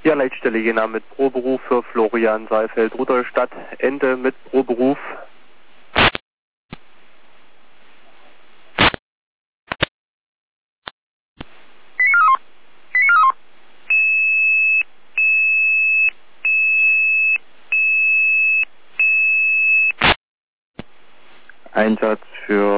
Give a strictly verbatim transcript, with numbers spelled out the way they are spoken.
Ja, Leitstelle Jena mit Proberuf für Florian Saalfeld, Rudolstadt, Ende mit Proberuf. Einsatz für